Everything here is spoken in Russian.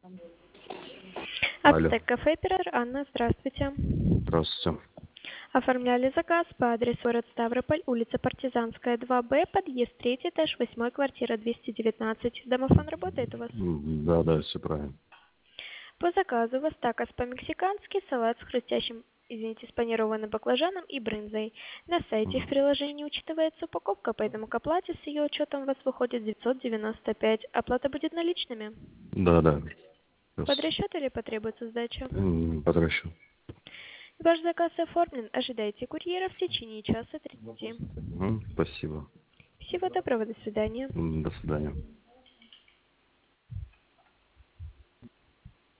Алло, Ацтек кафе, оператор Анна, здравствуйте. здравствуйте. Оформляли заказ по адресу город Ставрополь, улица Партизанская, 2Б, подъезд 3, этаж 8, квартира 219. Домофон работает у вас? Да, да, все правильно. По заказу у вас такос по-мексикански, салат с хрустящим, с панированным баклажаном и брынзой. На сайте в Мгм. приложении учитывается упаковка, поэтому к оплате с ее учетом у вас выходит 995. Оплата будет наличными. Да, да. Под Сейчас расчет или потребуется сдача? потрачу. Ваш заказ оформлен. Ожидайте курьера в течение часа 30. Спасибо. Всего доброго, до свидания. До свидания.